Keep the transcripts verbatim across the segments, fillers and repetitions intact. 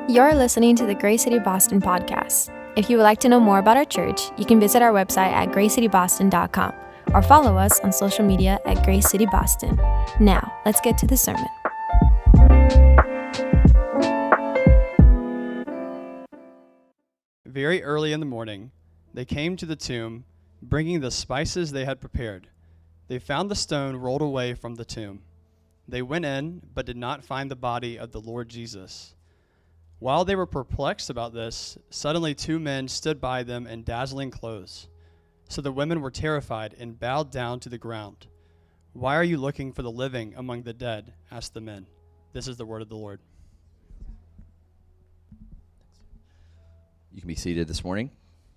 You're listening to the Grace City Boston podcast. If you would like to know more about our church, you can visit our website at grace city boston dot com or follow us on social media at Grace City Boston. Now, let's get to the sermon. Very early in the morning, they came to the tomb, bringing the spices they had prepared. They found the stone rolled away from the tomb. They went in, but did not find the body of the Lord Jesus. While they were perplexed about this, suddenly two men stood by them in dazzling clothes. So the women were terrified and bowed down to the ground. "Why are you looking for the living among the dead?" asked the men. This is the word of the Lord. You can be seated this morning.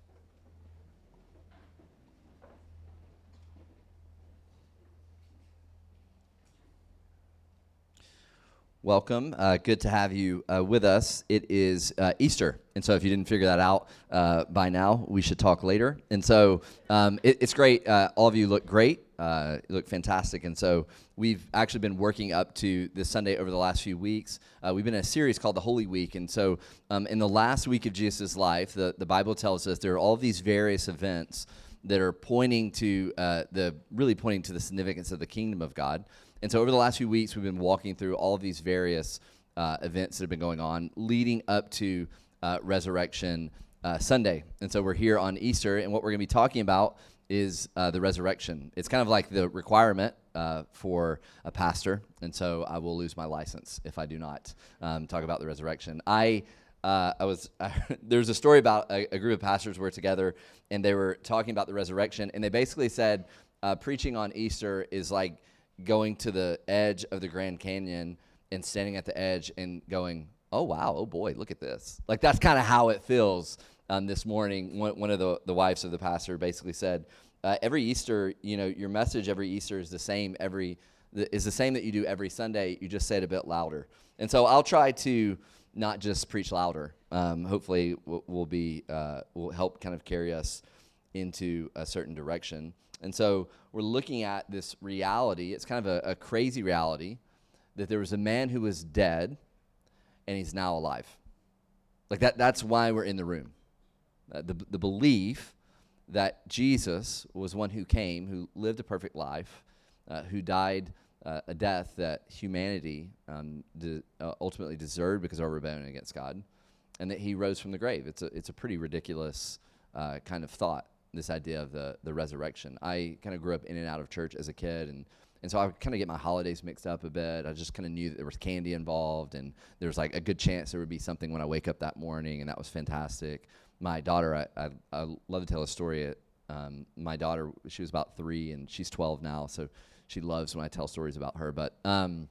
Welcome. Uh, good to have you uh, with us. It is uh, Easter, and so if you didn't figure that out uh, by now, we should talk later. And so um, it, it's great. Uh, all of you look great. Uh, you look fantastic. And so we've actually been working up to this Sunday over the last few weeks. Uh, we've been in a series called the Holy Week. And so um, in the last week of Jesus' life, the, the Bible tells us there are all these various events that are pointing to uh, the really pointing to the significance of the kingdom of God. And so over the last few weeks, we've been walking through all of these various uh, events that have been going on leading up to uh, Resurrection uh, Sunday. And so we're here on Easter, and what we're going to be talking about is uh, the resurrection. It's kind of like the requirement uh, for a pastor, and so I will lose my license if I do not um, talk about the resurrection. I uh, I was uh, there's a story about a, a group of pastors were together, and they were talking about the resurrection, and they basically said uh, preaching on Easter is like going to the edge of the Grand Canyon and standing at the edge and going, oh, wow, oh, boy, look at this. Like, that's kind of how it feels um, this morning. One, one of the, the wives of the pastor basically said, uh, every Easter, you know, your message every Easter is the same every, the, is the same that you do every Sunday. You just say it a bit louder. And so I'll try to not just preach louder. Um, hopefully will will be, uh, will help kind of carry us into a certain direction. And so we're looking at this reality. It's kind of a, a crazy reality that there was a man who was dead and he's now alive. Like that, that's why we're in the room. Uh, the, the belief that Jesus was one who came, who lived a perfect life, uh, who died uh, a death that humanity um, de- uh, ultimately deserved because of our rebellion against God, and that he rose from the grave. It's a, it's a pretty ridiculous uh, kind of thought. This idea of the the resurrection. I kind of grew up in and out of church as a kid, and and so I would kind of get my holidays mixed up a bit. I just kind of knew that there was candy involved, and there was like a good chance there would be something when I wake up that morning, and that was fantastic. My daughter, I I, I love to tell a story. Um, my daughter, she was about three, and she's twelve now, so she loves when I tell stories about her. But um,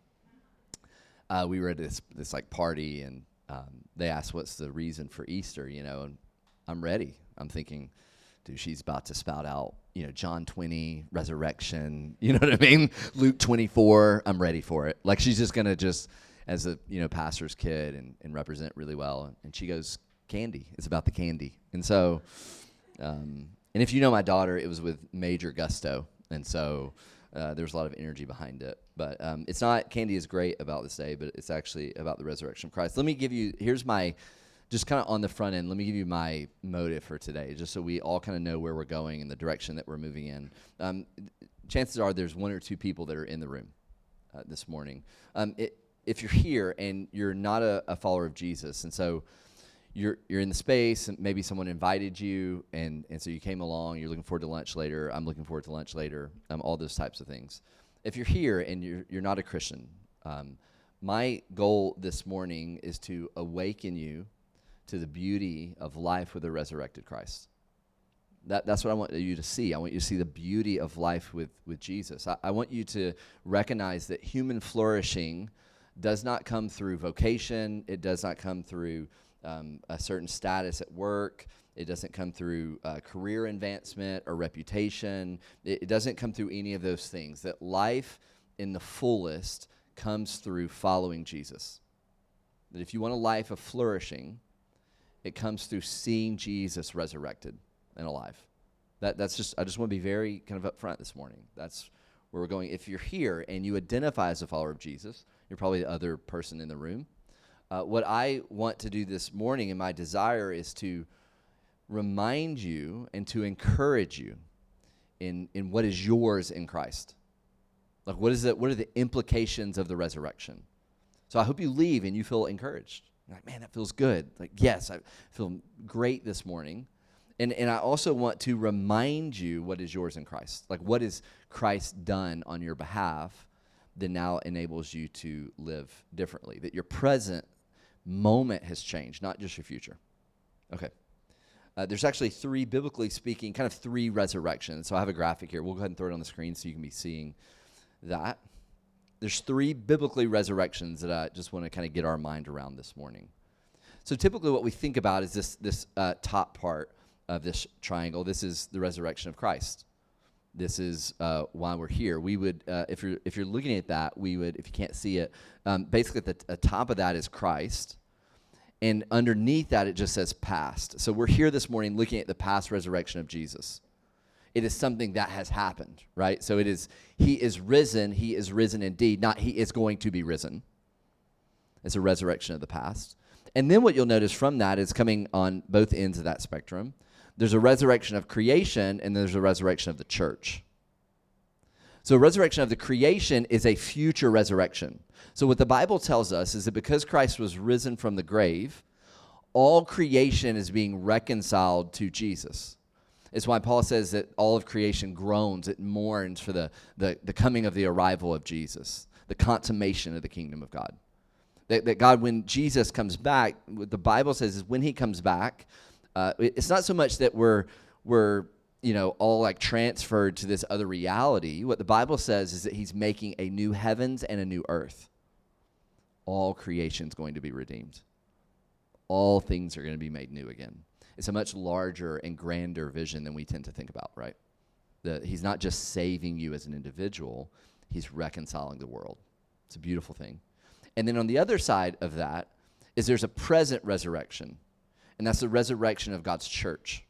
uh, we were at this this like party, and um, they asked, "What's the reason for Easter?" You know, and I'm ready. I'm thinking, dude, she's about to spout out, you know, John twenty, resurrection, you know what I mean? Luke twenty-four, I'm ready for it. Like, she's just going to just, as a, you know, pastor's kid and, and represent really well. And she goes, candy. It's about the candy. And so, um, and if you know my daughter, it was with major gusto. And so uh, there's a lot of energy behind it. But um, it's not, candy is great about this day, but it's actually about the resurrection of Christ. Let me give you, here's my, just kind of on the front end, let me give you my motive for today, just so we all kind of know where we're going and the direction that we're moving in. Um, chances are there's one or two people that are in the room uh, this morning. Um, it, if you're here and you're not a, a follower of Jesus, and so you're you're in the space, and maybe someone invited you, and, and so you came along, you're looking forward to lunch later, I'm looking forward to lunch later, um, all those types of things. If you're here and you're you're not a Christian, um, my goal this morning is to awaken you to the beauty of life with a resurrected Christ. That, that's what I want you to see. I want you to see the beauty of life with, with Jesus. I, I want you to recognize that human flourishing does not come through vocation. It does not come through um, a certain status at work. It doesn't come through uh, career advancement or reputation. It, it doesn't come through any of those things. That life in the fullest comes through following Jesus. That if you want a life of flourishing, it comes through seeing Jesus resurrected and alive. That that's just I just want to be very kind of upfront this morning. That's where we're going. If you're here and you identify as a follower of Jesus, you're probably the other person in the room. Uh, what I want to do this morning, and my desire, is to remind you and to encourage you in, in what is yours in Christ. Like, what is it? What are the implications of the resurrection? So I hope you leave and you feel encouraged. You're like, man, that feels good. Like, yes, I feel great this morning. And and I also want to remind you what is yours in Christ. Like, what has Christ done on your behalf that now enables you to live differently? That your present moment has changed, not just your future. Okay. Uh, there's actually three, biblically speaking, kind of three resurrections. So I have a graphic here. We'll go ahead and throw it on the screen so you can be seeing that. There's three biblically resurrections that I just want to kind of get our mind around this morning. So typically what we think about is this, this uh, top part of this triangle. This is the resurrection of Christ. This is uh, why we're here. We would, uh, if you're if you're looking at that, we would, if you can't see it, um, basically at the t- top of that is Christ, and underneath that it just says past. So we're here this morning looking at the past resurrection of Jesus. It is something that has happened, right? So it is, he is risen, he is risen indeed, not he is going to be risen. It's a resurrection of the past. And then what you'll notice from that is coming on both ends of that spectrum. There's a resurrection of creation, and there's a resurrection of the church. So a resurrection of the creation is a future resurrection. So what the Bible tells us is that because Christ was risen from the grave, all creation is being reconciled to Jesus. It's why Paul says that all of creation groans, it mourns for the, the, the coming of the arrival of Jesus, the consummation of the kingdom of God. That, that God, when Jesus comes back, what the Bible says is when he comes back, uh, it's not so much that we're, we're you know, all like transferred to this other reality. What the Bible says is that he's making a new heavens and a new earth. All creation's going to be redeemed. All things are going to be made new again. It's a much larger and grander vision than we tend to think about, right? The, he's not just saving you as an individual, he's reconciling the world. It's a beautiful thing. And then on the other side of that is there's a present resurrection, and that's the resurrection of God's church.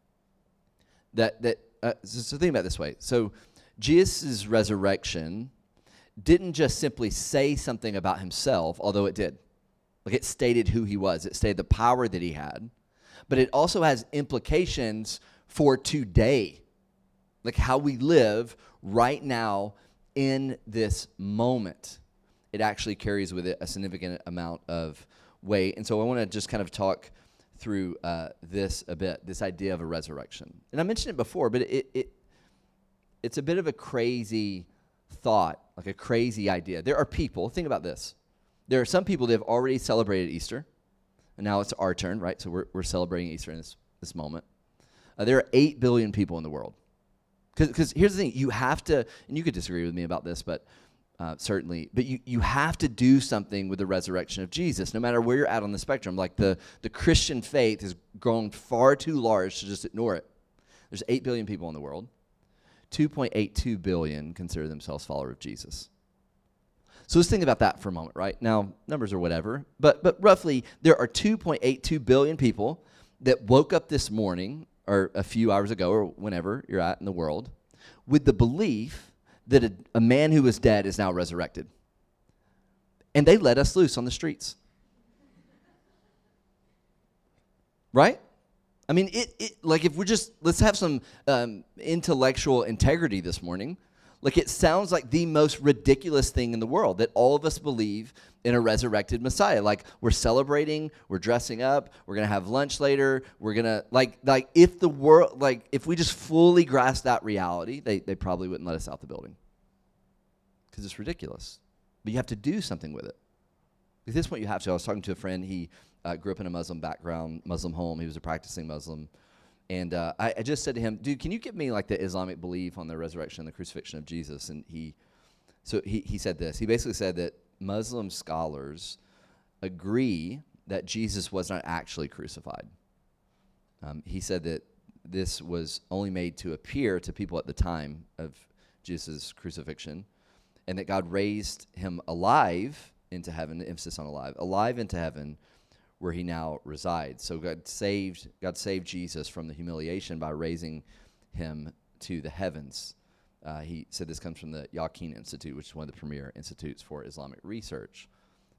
That that uh, so, so think about it this way. So Jesus' resurrection didn't just simply say something about himself, although it did. Like, it stated who he was. It stated the power that he had. But it also has implications for today, like how we live right now in this moment. It actually carries with it a significant amount of weight. And so I want to just kind of talk through uh, this a bit, this idea of a resurrection. And I mentioned it before, but it, it it's a bit of a crazy thought, like a crazy idea. There are people, think about this. There are some people that have already celebrated Easter. And now it's our turn, right? So we're we're celebrating Easter in this, this moment. Uh, there are eight billion people in the world. Because here's the thing, you have to, and you could disagree with me about this, but uh, certainly, but you, you have to do something with the resurrection of Jesus, no matter where you're at on the spectrum. Like the, the Christian faith has grown far too large to just ignore it. There's eight billion people in the world. two point eight two billion consider themselves followers of Jesus. So let's think about that for a moment, right? Now, numbers are whatever, but but roughly there are two point eight two billion people that woke up this morning or a few hours ago or whenever you're at in the world with the belief that a, a man who was dead is now resurrected. And they let us loose on the streets. Right? I mean, it, it like if we're just, let's have some um, intellectual integrity this morning. Like, it sounds like the most ridiculous thing in the world that all of us believe in a resurrected Messiah. Like, we're celebrating, we're dressing up, we're going to have lunch later, we're going to, like, like if the world, like, if we just fully grasp that reality, they, they probably wouldn't let us out the building. Because it's ridiculous. But you have to do something with it. At this point, you have to. I was talking to a friend, he uh, grew up in a Muslim background, Muslim home, he was a practicing Muslim. And uh, I, I just said to him, dude, can you give me like the Islamic belief on the resurrection and the crucifixion of Jesus? And he, so he, he said this. He basically said that Muslim scholars agree that Jesus was not actually crucified. Um, he said that this was only made to appear to people at the time of Jesus' crucifixion, and that God raised him alive into heaven, the emphasis on alive, alive into heaven, where he now resides. So God saved God saved Jesus from the humiliation by raising him to the heavens. Uh, he said this comes from the Yaqeen Institute, which is one of the premier institutes for Islamic research.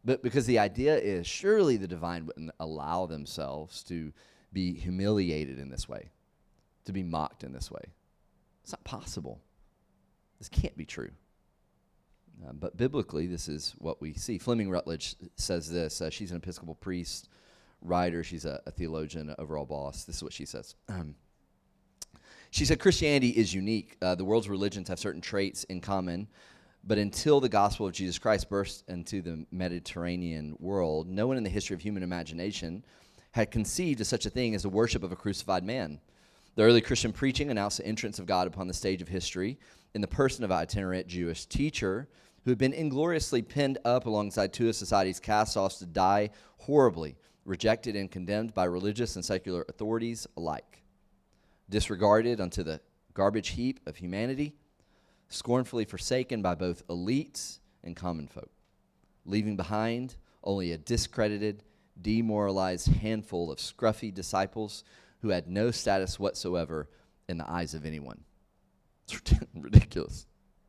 But because the idea is surely the divine wouldn't allow themselves to be humiliated in this way, to be mocked in this way. It's not possible. This can't be true. Uh, but biblically, this is what we see. Fleming Rutledge says this. Uh, she's an Episcopal priest, writer. She's a, a theologian, an overall boss. This is what she says. Um, she said, Christianity is unique. Uh, the world's religions have certain traits in common, but until the gospel of Jesus Christ burst into the Mediterranean world, no one in the history of human imagination had conceived of such a thing as the worship of a crucified man. The early Christian preaching announced the entrance of God upon the stage of history in the person of an itinerant Jewish teacher who had been ingloriously pinned up alongside two of society's cast-offs to die horribly, rejected and condemned by religious and secular authorities alike, disregarded unto the garbage heap of humanity, scornfully forsaken by both elites and common folk, leaving behind only a discredited, demoralized handful of scruffy disciples who had no status whatsoever in the eyes of anyone. It's ridiculous.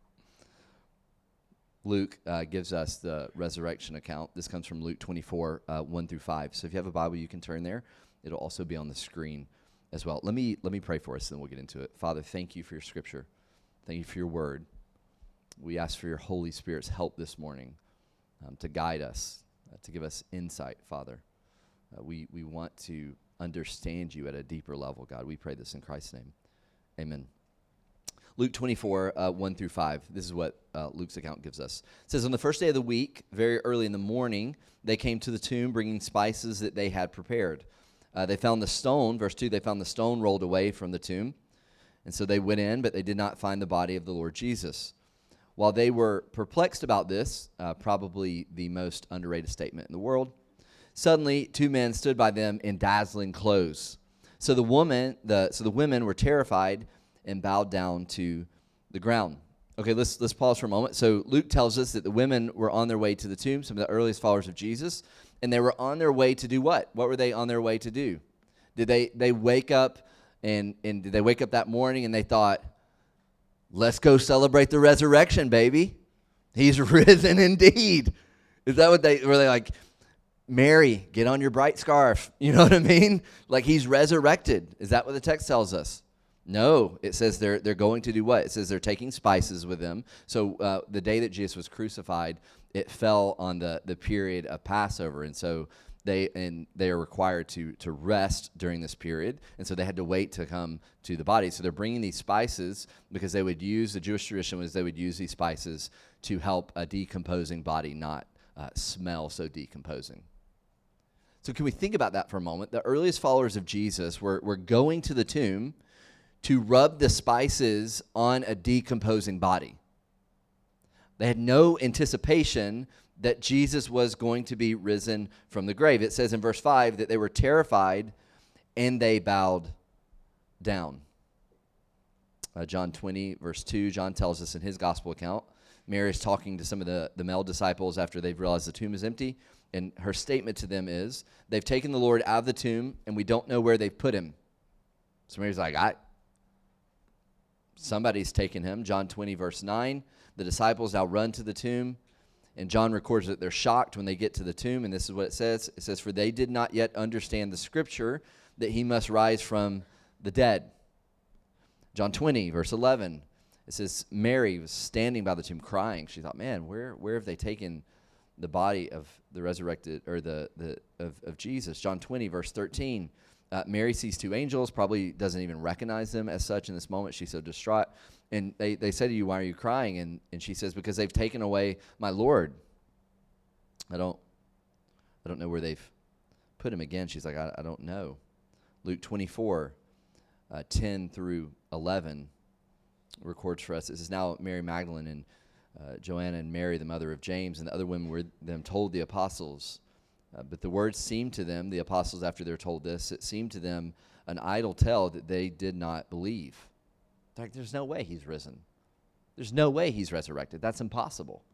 Luke uh, gives us the resurrection account. This comes from Luke twenty-four, uh, one through five. So if you have a Bible, you can turn there. It'll also be on the screen as well. Let me let me pray for us, and then we'll get into it. Father, thank you for your scripture. Thank you for your word. We ask for your Holy Spirit's help this morning um, to guide us, uh, to give us insight, Father. Uh, we, we want to understand you at a deeper level, God. We pray this in Christ's name. Amen. Luke twenty-four, uh, one through five. This is what uh, Luke's account gives us. It says, on the first day of the week, very early in the morning, they came to the tomb bringing spices that they had prepared. Uh, they found the stone, verse two, they found the stone rolled away from the tomb. And so they went in, but they did not find the body of the Lord Jesus. While they were perplexed about this, uh, probably the most underrated statement in the world, suddenly two men stood by them in dazzling clothes. So the woman, the so the women were terrified and bowed down to the ground. Okay, let's let's pause for a moment. So Luke tells us that the women were on their way to the tomb, some of the earliest followers of Jesus, and they were on their way to do what? What were they on their way to do? Did they they wake up and and did they wake up that morning and they thought, let's go celebrate the resurrection, baby? He's risen indeed. Is that what they were they like? Mary, get on your bright scarf. You know what I mean? Like he's resurrected. Is that what the text tells us? No, it says they're they're going to do what? It says they're taking spices with them. So uh, the day that Jesus was crucified, it fell on the, the period of Passover, and so they and they are required to to rest during this period, and so they had to wait to come to the body. So they're bringing these spices because they would use the Jewish tradition was they would use these spices to help a decomposing body not uh, smell so decomposing. So can we think about that for a moment? The earliest followers of Jesus were were going to the tomb to rub the spices on a decomposing body. They had no anticipation that Jesus was going to be risen from the grave. It says in verse five that they were terrified and they bowed down. Uh, John twenty, verse two, John tells us in his gospel account, Mary is talking to some of the, the male disciples after they've realized the tomb is empty, and her statement to them is, they've taken the Lord out of the tomb, and we don't know where they've put him. So Mary's like, I... Somebody's taken him. John twenty, verse nine. The disciples now run to the tomb, and John records that they're shocked when they get to the tomb, and this is what it says. It says, for they did not yet understand the scripture that he must rise from the dead. John twenty, verse eleven. It says, Mary was standing by the tomb crying. She thought, man, where where have they taken the body of the resurrected, or the, the of, of Jesus? John twenty, verse thirteen. Uh, Mary sees two angels, probably doesn't even recognize them as such in this moment. She's so distraught. And they, they say to you, why are you crying? And, and she says, because they've taken away my Lord. I don't I don't know where they've put him again. She's like, I, I don't know. Luke twenty-four, uh, ten through eleven records for us. This is now Mary Magdalene and uh, Joanna and Mary, the mother of James, and the other women were them told the apostles. Uh, but the words seemed to them, the apostles, after they're told this, it seemed to them an idle tale that they did not believe. Like, there's no way he's risen. There's no way he's resurrected. That's impossible.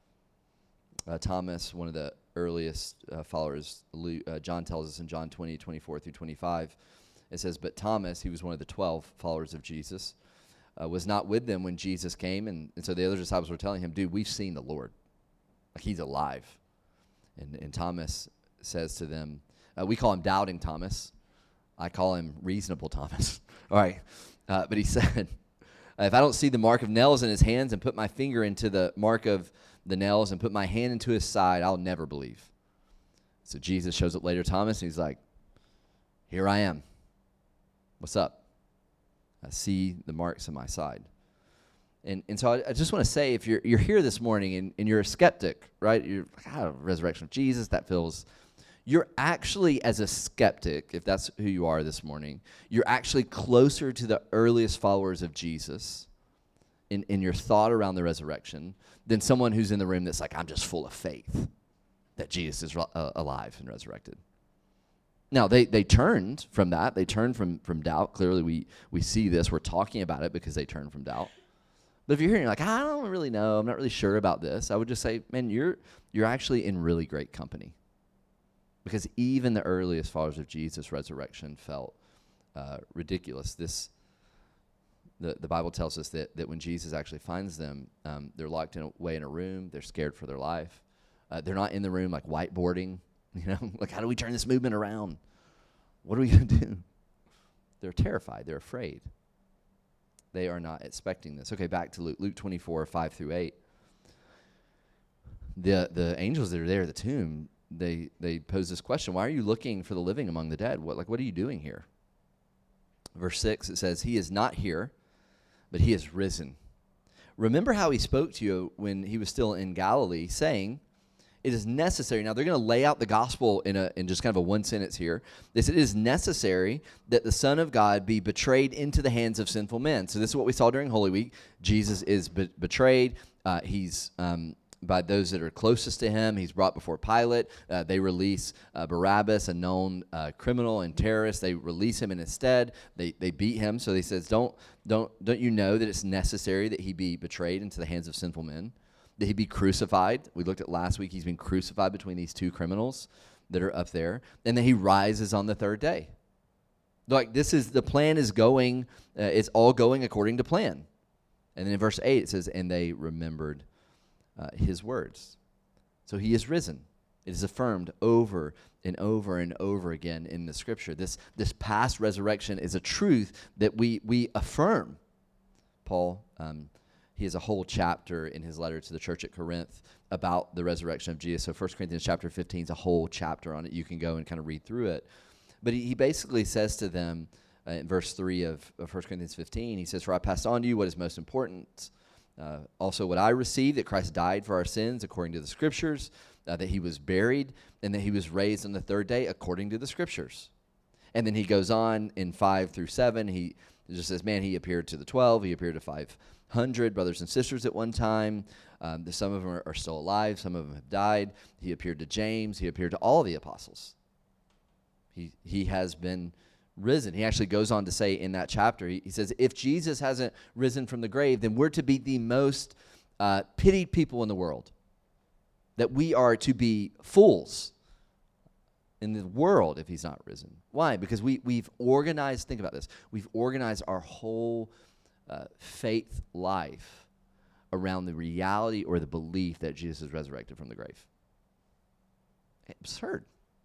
Uh, Thomas, one of the earliest uh, followers, Luke, uh, John tells us in John twenty, twenty-four through twenty-five, it says, but Thomas, he was one of the twelve followers of Jesus, uh, was not with them when Jesus came. And, and so the other disciples were telling him, dude, we've seen the Lord. Like, he's alive. And, and Thomas says to them, uh, we call him Doubting Thomas. I call him Reasonable Thomas. All right. Uh, but he said, if I don't see the mark of nails in his hands and put my finger into the mark of the nails and put my hand into his side, I'll never believe. So Jesus shows up later, Thomas, and he's like, here I am. What's up? I see the marks on my side. And and so I, I just want to say, if you're you're here this morning and, and you're a skeptic, right? You're like, ah, resurrection of Jesus, that feels... You're actually, as a skeptic, if that's who you are this morning, you're actually closer to the earliest followers of Jesus in, in your thought around the resurrection than someone who's in the room that's like, I'm just full of faith that Jesus is uh, alive and resurrected. Now, they, they turned from that. They turned from, from doubt. Clearly, we, we see this. We're talking about it because they turned from doubt. But if you're here and you're like, I don't really know, I'm not really sure about this, I would just say, man, you're you're actually in really great company. Because even the earliest followers of Jesus' resurrection felt uh, ridiculous. This, the, the Bible tells us that, that when Jesus actually finds them, um, they're locked in away in a room. They're scared for their life. Uh, they're not in the room like whiteboarding. You know, like, how do we turn this movement around? What are we going to do? They're terrified. They're afraid. They are not expecting this. Okay, back to Luke, Luke twenty-four, five through eight. The the angels that are there at the tomb, they they pose this question: why are you looking for the living among the dead? What like what are you doing here? Verse six, it says, he is not here, but he is risen. Remember how he spoke to you when he was still in Galilee, saying, it is necessary. Now, they're going to lay out the gospel in a in just kind of a one sentence here. They said, it is necessary that the Son of God be betrayed into the hands of sinful men. So this is what we saw during Holy Week. Jesus is be- betrayed. Uh, he's um, by those that are closest to him. He's brought before Pilate. Uh, they release uh, Barabbas, a known uh, criminal and terrorist. They release him in his stead. They they beat him. So he says, don't don't don't you know that it's necessary that he be betrayed into the hands of sinful men? That he be crucified. We looked at last week, he's been crucified between these two criminals that are up there. And then he rises on the third day. Like, this is, the plan is going, uh, it's all going according to plan. And then in verse eight, it says, and they remembered uh, his words. So he is risen. It is affirmed over and over and over again in the scripture. This, this past resurrection is a truth that we, we affirm. Paul, um, He has a whole chapter in his letter to the church at Corinth about the resurrection of Jesus. So First Corinthians chapter fifteen is a whole chapter on it. You can go and kind of read through it. But he, he basically says to them uh, in verse three of, of First Corinthians fifteen, he says, for I passed on to you what is most important. Uh, also what I received, that Christ died for our sins according to the scriptures, uh, that he was buried, and that he was raised on the third day according to the scriptures. And then he goes on in five through seven. He just says, man, he appeared to the twelve. He appeared to five hundred brothers and sisters at one time. Um, the, some of them are, are still alive. Some of them have died. He appeared to James. He appeared to all the apostles. He he has been risen. He actually goes on to say in that chapter, he, he says, if Jesus hasn't risen from the grave, then we're to be the most uh, pitied people in the world. That we are to be fools in the world if he's not risen. Why? Because we, we've organized, think about this, we've organized our whole Uh, faith life around the reality or the belief that Jesus is resurrected from the grave. Absurd.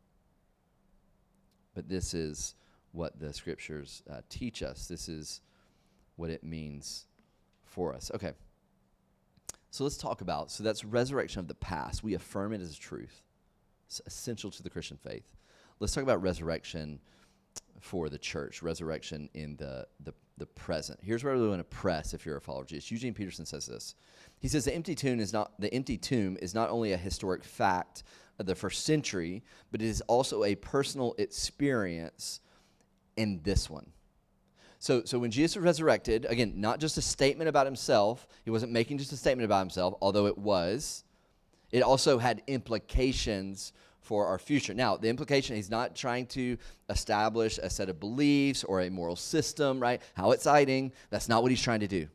But this is what the scriptures uh, teach us. This is what it means for us. Okay. So let's talk about, so that's resurrection of the past. We affirm it as a truth. It's essential to the Christian faith. Let's talk about resurrection for the church, resurrection in the, the the present. Here's where we want to press if you're a follower of Jesus. Eugene Peterson says this. He says the empty tomb is not the empty tomb is not only a historic fact of the first century, but it is also a personal experience in this one. So, so when Jesus was resurrected, again, not just a statement about himself. He wasn't making just a statement about himself, although it was. It also had implications for our future. Now, the implication, he's not trying to establish a set of beliefs or a moral system, right? How exciting. That's not what he's trying to do.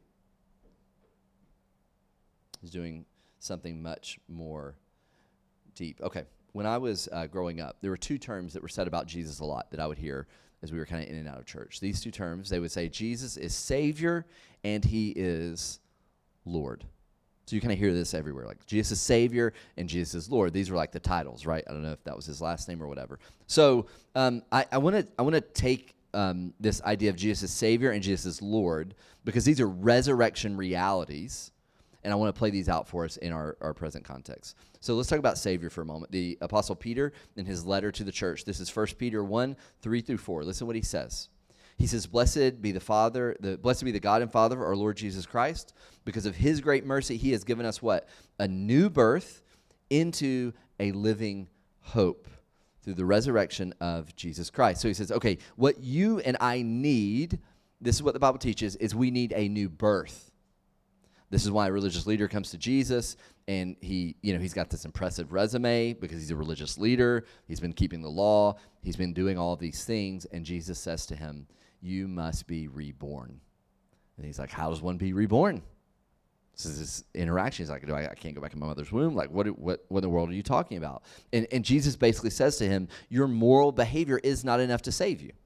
He's doing something much more deep. Okay, when I was uh, growing up, there were two terms that were said about Jesus a lot that I would hear as we were kind of in and out of church. These two terms, they would say Jesus is Savior and he is Lord. So you kind of hear this everywhere, like Jesus is Savior and Jesus is Lord. These are like the titles, right? I don't know if that was his last name or whatever. So um, I want to I want to take um, this idea of Jesus as Savior and Jesus as Lord, because these are resurrection realities, and I want to play these out for us in our, our present context. So let's talk about Savior for a moment. The Apostle Peter, in his letter to the church, this is First Peter one, three through four. Listen what he says. He says, blessed be the Father, the blessed be the God and Father of our Lord Jesus Christ. Because of his great mercy, he has given us what? A new birth into a living hope through the resurrection of Jesus Christ. So he says, okay, what you and I need, this is what the Bible teaches, is we need a new birth. This is why a religious leader comes to Jesus, and he, you know, he's got this impressive resume because he's a religious leader. He's been keeping the law. He's been doing all of these things, and Jesus says to him, you must be reborn. And he's like, how does one be reborn? This is this interaction. He's like, do I, I can't go back in my mother's womb. Like, what, what, what in the world are you talking about? And, and Jesus basically says to him, your moral behavior is not enough to save you.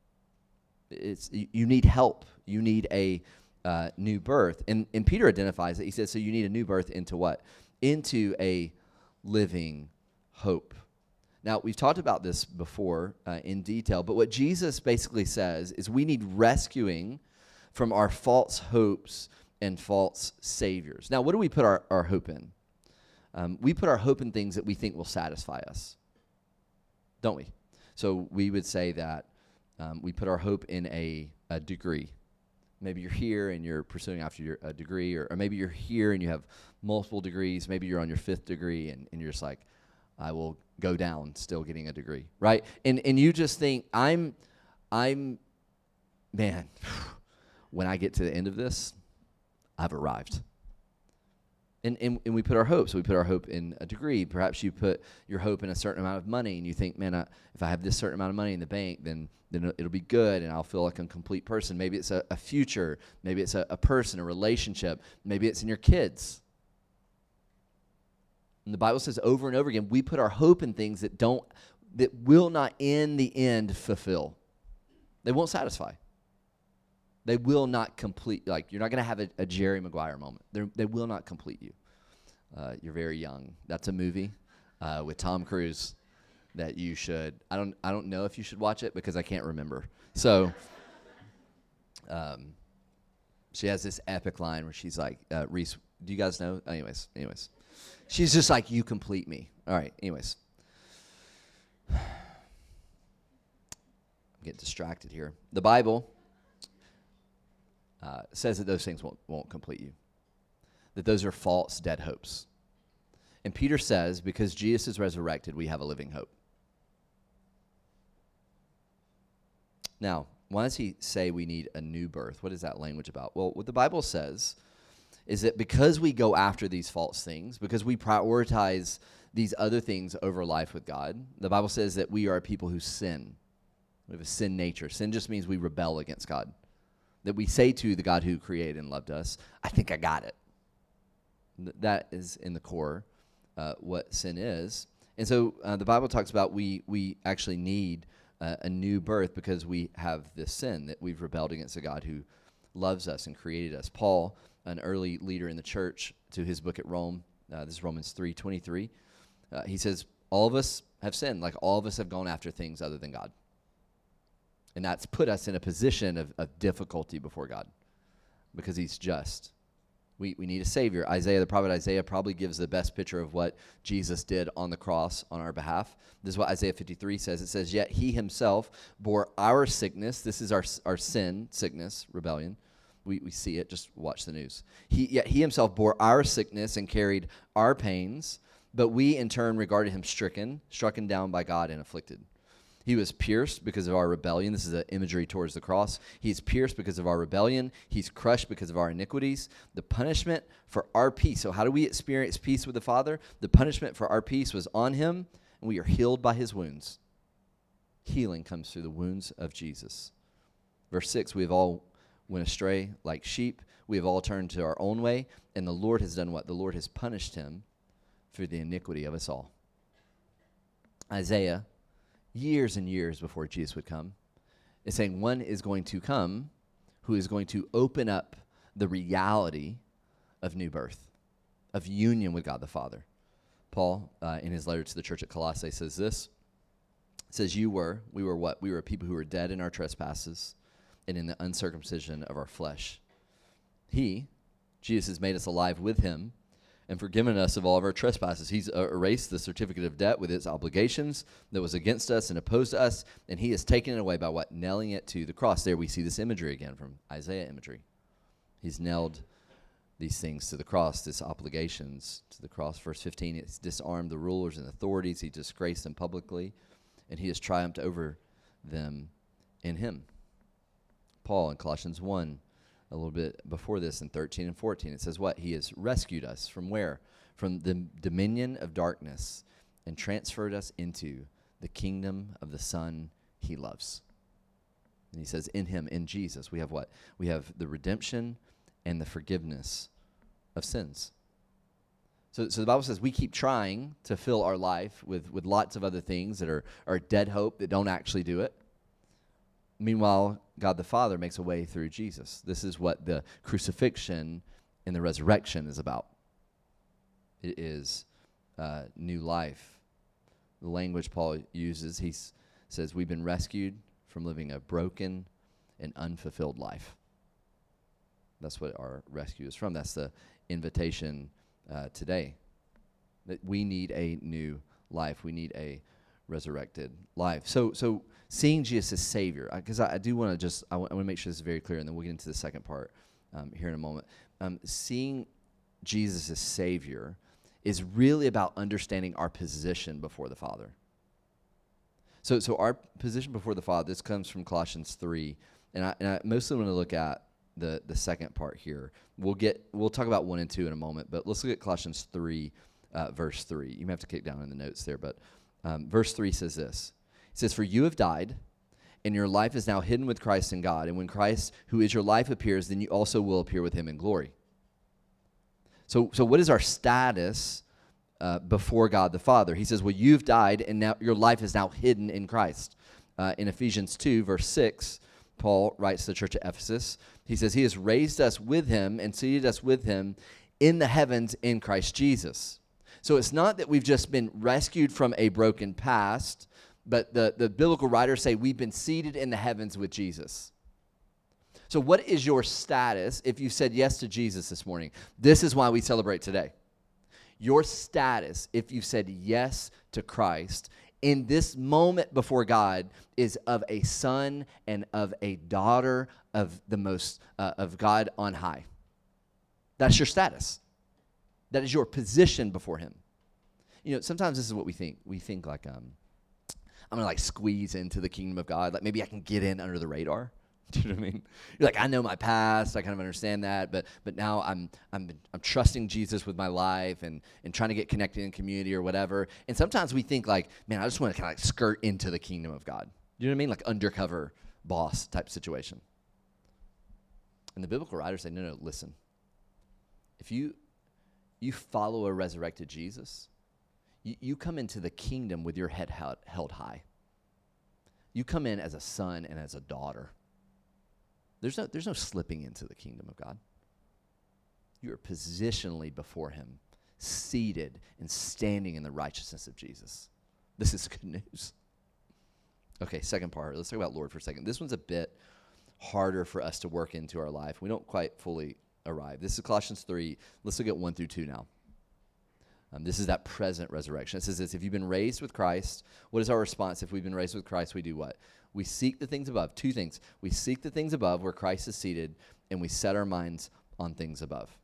It's you need help. You need a uh, new birth. And, and Peter identifies it. He says, so you need a new birth into what? Into a living hope. Now, we've talked about this before uh, in detail, but what Jesus basically says is we need rescuing from our false hopes and false saviors. Now, what do we put our, our hope in? Um, we put our hope in things that we think will satisfy us, don't we? So we would say that um, we put our hope in a, a degree. Maybe you're here and you're pursuing after your a degree, or, or maybe you're here and you have multiple degrees. Maybe you're on your fifth degree and, and you're just like, I will go down still getting a degree, right? And and you just think, I'm, I'm, man, when I get to the end of this, I've arrived. And, and and we put our hope. So we put our hope in a degree. Perhaps you put your hope in a certain amount of money, and you think, man, I, if I have this certain amount of money in the bank, then then it'll be good, and I'll feel like a complete person. Maybe it's a, a future. Maybe it's a, a person, a relationship. Maybe it's in your kids. And the Bible says over and over again, we put our hope in things that don't, that will not in the end fulfill. They won't satisfy. They will not complete, like you're not going to have a, a Jerry Maguire moment. They're, they will not complete you. Uh, you're very young. That's a movie uh, with Tom Cruise that you should, I don't I don't know if you should watch it because I can't remember. So um, she has this epic line where she's like, uh, Reese, do you guys know? Anyways, anyways. She's just like, you complete me. All right, anyways. I'm getting distracted here. The Bible uh, says that those things won't, won't complete you, that those are false, dead hopes. And Peter says, because Jesus is resurrected, we have a living hope. Now, why does he say we need a new birth? What is that language about? Well, what the Bible says is that because we go after these false things, because we prioritize these other things over life with God, the Bible says that we are people who sin. We have a sin nature. Sin just means we rebel against God. That we say to the God who created and loved us, I think I got it. Th- that is in the core uh, what sin is. And so uh, the Bible talks about we we actually need uh, a new birth because we have this sin, that we've rebelled against a God who loves us and created us. Paul, an early leader in the church, to his book at Rome, uh, this is Romans three twenty-three, uh, he says, all of us have sinned, like all of us have gone after things other than God. And that's put us in a position of, of difficulty before God because he's just. We we need a Savior. Isaiah, the prophet Isaiah, probably gives the best picture of what Jesus did on the cross on our behalf. This is what Isaiah fifty-three says. It says, yet he himself bore our sickness. This is our our sin, sickness, rebellion. We we see it. Just watch the news. He Yet he himself bore our sickness and carried our pains, but we in turn regarded him stricken, strucken down by God and afflicted. He was pierced because of our rebellion. This is an imagery towards the cross. He's pierced because of our rebellion. He's crushed because of our iniquities. The punishment for our peace. So how do we experience peace with the Father? The punishment for our peace was on him, and we are healed by his wounds. Healing comes through the wounds of Jesus. Verse six, we have all went astray like sheep. We have all turned to our own way, and the Lord has done what? The Lord has punished him for the iniquity of us all. Isaiah, years and years before Jesus would come, is saying one is going to come who is going to open up the reality of new birth. of union with God the Father. Paul, uh, in his letter to the church at Colossae, says this. It says, you were, we were what? We were people who were dead in our trespasses and in the uncircumcision of our flesh. He, Jesus, has made us alive with him and forgiven us of all of our trespasses. He's uh, erased the certificate of debt with its obligations that was against us and opposed to us, and he has taken it away by what? Nailing it to the cross. There we see this imagery again from Isaiah imagery. He's nailed these things to the cross, these obligations to the cross. Verse fifteen, it's disarmed the rulers and authorities. He disgraced them publicly, and he has triumphed over them in him. Paul in Colossians one, a little bit before this in thirteen and fourteen, it says what? He has rescued us from where? From the dominion of darkness and transferred us into the kingdom of the Son he loves. And he says in him, in Jesus, we have what? We have the redemption and the forgiveness of sins. So, so the Bible says we keep trying to fill our life with, with lots of other things that are, are dead hope that don't actually do it. Meanwhile, God the Father makes a way through Jesus. This is what the crucifixion and the resurrection is about. It is uh, new life. The language Paul uses, he s- says we've been rescued from living a broken and unfulfilled life. That's what our rescue is from. That's the invitation uh, today. That we need a new life. We need a resurrected life. So, so seeing Jesus as Savior, because I, I do want to just, I want to make sure this is very clear, and then we'll get into the second part um, here in a moment. Um, seeing Jesus as Savior is really about understanding our position before the Father. So, so our position before the Father, this comes from Colossians three, and I, and I mostly want to look at the the second part here. We'll get we'll talk about one and two in a moment, but let's look at Colossians three, uh, verse three. You may have to kick down in the notes there, but um, verse three says this. It says, "For you have died, and your life is now hidden with Christ in God. And when Christ, who is your life, appears, then you also will appear with him in glory." So, so what is our status uh, before God the Father? He says, well, you've died, and now your life is now hidden in Christ. Uh, in Ephesians two, verse six, Paul writes to the church at Ephesus. He says, he has raised us with him and seated us with him in the heavens in Christ Jesus. So it's not that we've just been rescued from a broken past, but the, the biblical writers say we've been seated in the heavens with Jesus. So what is your status if you said yes to Jesus this morning? This is why we celebrate today. Your status, if you said yes to Christ, in this moment before God, is of a son and of a daughter of the most, uh, of God on high. That's your status. That is your position before him. You know, sometimes this is what we think. We think like, um, I'm going to like squeeze into the kingdom of God. Like maybe I can get in under the radar. Do you know what I mean? You're like, I know my past, I kind of understand that, but but now I'm I'm I'm trusting Jesus with my life and and trying to get connected in community or whatever. And sometimes we think like, man, I just want to kind of like skirt into the kingdom of God. You know what I mean? Like undercover boss type situation. And the biblical writers say, no, no, listen. If you you follow a resurrected Jesus, you, you come into the kingdom with your head held, held high. You come in as a son and as a daughter. There's no, there's no slipping into the kingdom of God. You are positionally before him, seated and standing in the righteousness of Jesus. This is good news. Okay, second part. Let's talk about Lord for a second. This one's a bit harder for us to work into our life. We don't quite fully arrive. This is Colossians three. Let's look at one through two now. Um, this is that present resurrection. It says this, if you've been raised with Christ, what is our response? If we've been raised with Christ, we do what? We seek the things above. Two things. We seek the things above where Christ is seated, and we set our minds on things above.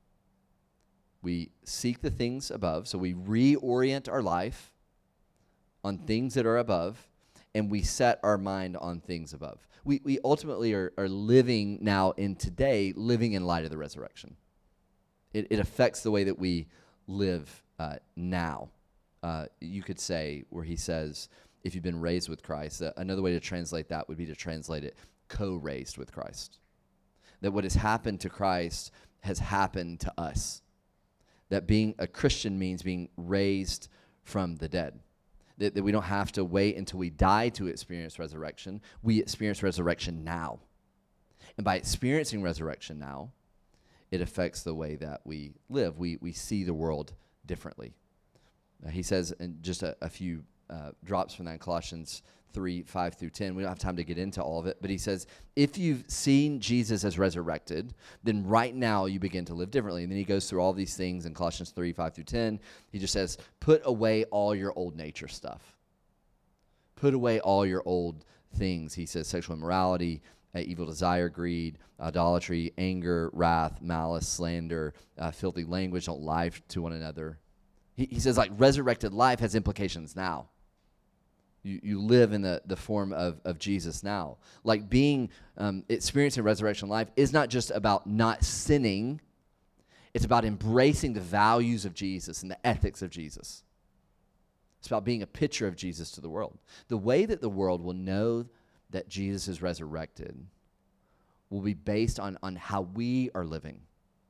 We seek the things above, so we reorient our life on things that are above, and we set our mind on things above. We we ultimately are, are living now in today, living in light of the resurrection. It, it affects the way that we live uh, now. Uh, you could say where he says, if you've been raised with Christ, uh, another way to translate that would be to translate it co-raised with Christ. That what has happened to Christ has happened to us. That being a Christian means being raised from the dead. That, that we don't have to wait until we die to experience resurrection. We experience resurrection now. And by experiencing resurrection now, it affects the way that we live. We we see the world differently. Uh, he says in just a, a few uh, drops from that in Colossians three, five through ten. We don't have time to get into all of it, but he says, if you've seen Jesus as resurrected, then right now you begin to live differently. And then he goes through all these things in Colossians three, five through ten. He just says, put away all your old nature stuff. Put away all your old things. He says sexual immorality, uh, evil desire, greed, idolatry, anger, wrath, malice, slander, uh, filthy language. Don't lie to one another. He, he says like resurrected life has implications now. You, you live in the, the form of, of Jesus now. Like being, um, experiencing resurrection life is not just about not sinning. It's about embracing the values of Jesus and the ethics of Jesus. It's about being a picture of Jesus to the world. The way that the world will know that Jesus is resurrected will be based on, on how we are living.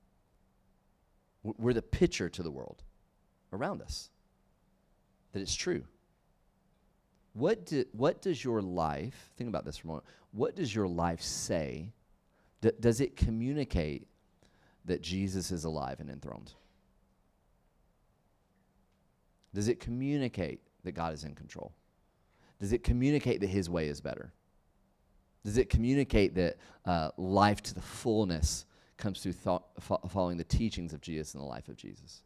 We're the picture to the world around us, that it's true. What do, what does your life, think about this for a moment, what does your life say? D- does it communicate that Jesus is alive and enthroned? Does it communicate that God is in control? Does it communicate that his way is better? Does it communicate that uh, life to the fullness comes through th- fo- following the teachings of Jesus and the life of Jesus?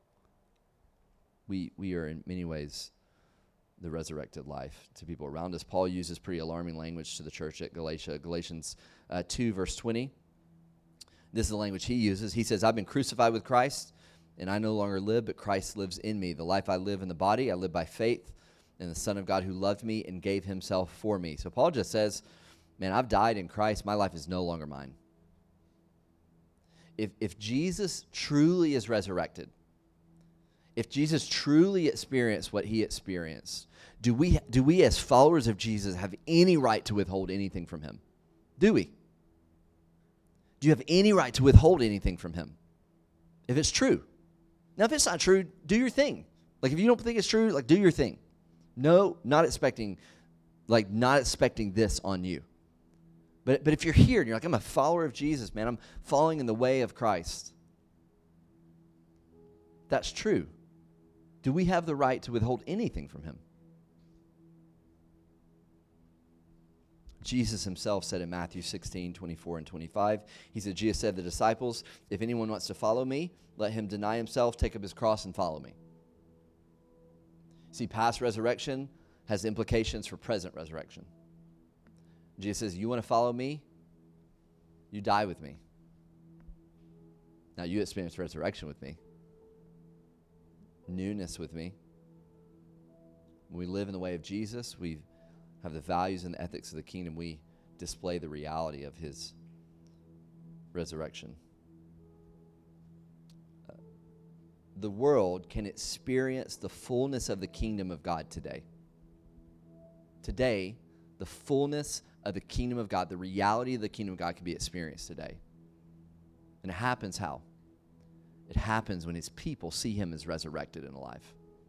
We, we are in many ways the resurrected life to people around us. Paul uses pretty alarming language to the church at Galatia. Galatians uh, two, verse twenty. This is the language he uses. He says, I've been crucified with Christ, and I no longer live, but Christ lives in me. The life I live in the body, I live by faith in the Son of God who loved me and gave himself for me. So Paul just says, man, I've died in Christ. My life is no longer mine. If, if Jesus truly is resurrected, if Jesus truly experienced what he experienced, do we, do we as followers of Jesus have any right to withhold anything from him? Do we? Do you have any right to withhold anything from him? If it's true. Now, if it's not true, do your thing. Like, if you don't think it's true, like, do your thing. No, not expecting, like, not expecting this on you. But, but if you're here and you're like, I'm a follower of Jesus, man, I'm following in the way of Christ. That's true. Do we have the right to withhold anything from him? Jesus himself said in Matthew sixteen, twenty-four and twenty-five, he said, Jesus said to the disciples, if anyone wants to follow me, let him deny himself, take up his cross, and follow me. See, past resurrection has implications for present resurrection. Jesus says, you want to follow me? You die with me. Now, you experience resurrection with me. Newness with me. When we live in the way of Jesus, we have the values and the ethics of the kingdom. We display the reality of his resurrection. Uh, the world can experience the fullness of the kingdom of God today. Today, the fullness of the kingdom of God, the reality of the kingdom of God can be experienced today. And it happens how? It happens when his people see him as resurrected and alive.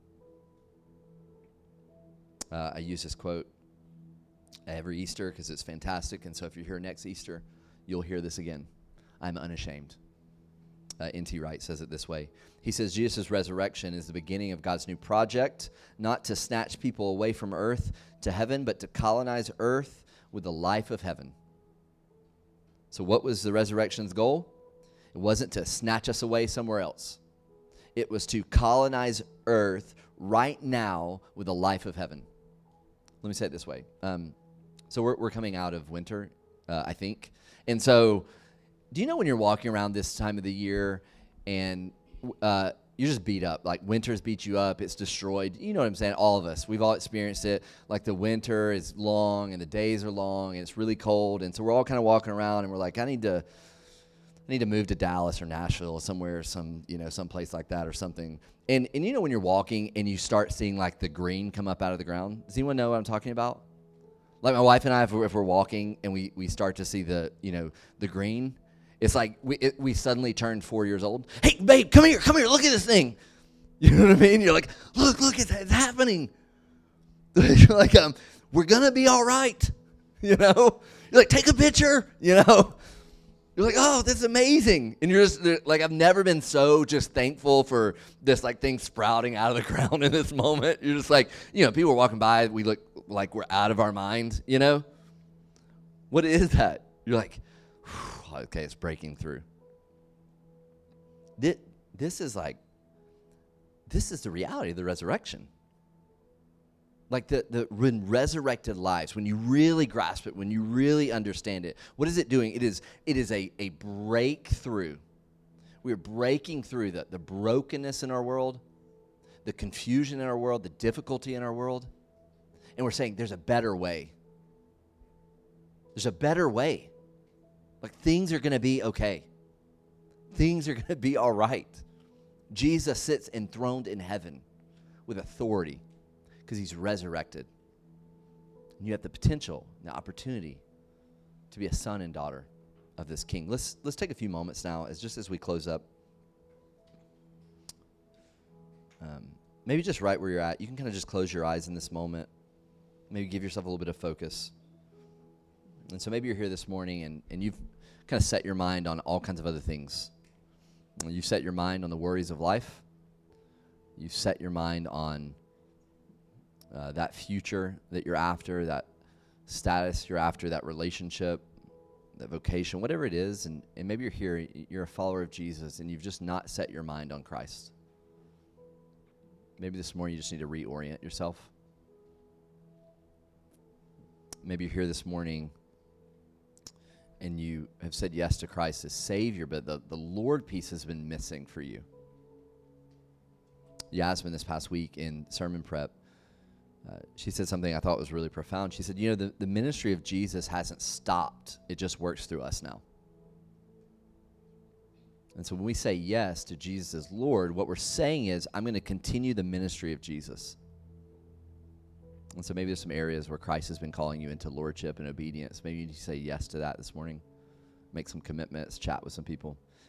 Uh, I use this quote every Easter because it's fantastic. And so if you're here next Easter, you'll hear this again. I'm unashamed. Uh, N T Wright says it this way. He says, Jesus' resurrection is the beginning of God's new project, not to snatch people away from earth to heaven, but to colonize earth with the life of heaven. So what was the resurrection's goal? It wasn't to snatch us away somewhere else. It was to colonize earth right now with the life of heaven. Let me say it this way. Um, so we're, we're coming out of winter, uh, I think. And so do you know when you're walking around this time of the year and uh, you're just beat up, like winter's beat you up, it's destroyed. You know what I'm saying? All of us, we've all experienced it. Like the winter is long and the days are long and it's really cold. And so we're all kind of walking around and we're like, I need to, I need to move to Dallas or Nashville or somewhere, some, you know, some place like that or something. And, and you know when you're walking and you start seeing like the green come up out of the ground? Does anyone know what I'm talking about? Like my wife and I, if we're, if we're walking and we, we start to see the, you know, the green, it's like we it, we suddenly turned four years old. Hey, babe, come here, come here, look at this thing. You know what I mean? You're like, look, look, it's, it's happening. You're like, um, we're going to be all right. You know? You're like, take a picture, you know? You're like, oh, this is amazing. And you're just like, I've never been so just thankful for this like thing sprouting out of the ground in this moment. You're just like, you know, people are walking by, we look like we're out of our mind, you know? What is that? You're like, okay, it's breaking through. This, this is like, this is the reality of the resurrection. Like the, the when resurrected lives, when you really grasp it, when you really understand it, what is it doing? It is it is a, a breakthrough. We're breaking through the, the brokenness in our world, the confusion in our world, the difficulty in our world, and we're saying there's a better way. There's a better way. Like things are going to be okay. Things are going to be all right. Jesus sits enthroned in heaven with authority because he's resurrected. And you have the potential, the opportunity to be a son and daughter of this king. Let's let's take a few moments now, as just as we close up. Um, maybe just right where you're at, you can kind of just close your eyes in this moment. Maybe give yourself a little bit of focus. And so maybe you're here this morning and, and you've kind of set your mind on all kinds of other things. You've set your mind on the worries of life. You've set your mind on uh, that future that you're after, that status you're after, that relationship, that vocation, whatever it is. And, and maybe you're here, you're a follower of Jesus, and you've just not set your mind on Christ. Maybe this morning you just need to reorient yourself. Maybe you're here this morning and you have said yes to Christ as Savior, but the, the Lord piece has been missing for you. Yasmin, this past week in sermon prep, uh, she said something I thought was really profound. She said, you know, the, the ministry of Jesus hasn't stopped. It just works through us now. And so when we say yes to Jesus as Lord, what we're saying is, I'm going to continue the ministry of Jesus. And so maybe there's some areas where Christ has been calling you into lordship and obedience. Maybe you need to say yes to that this morning. Make some commitments, chat with some people.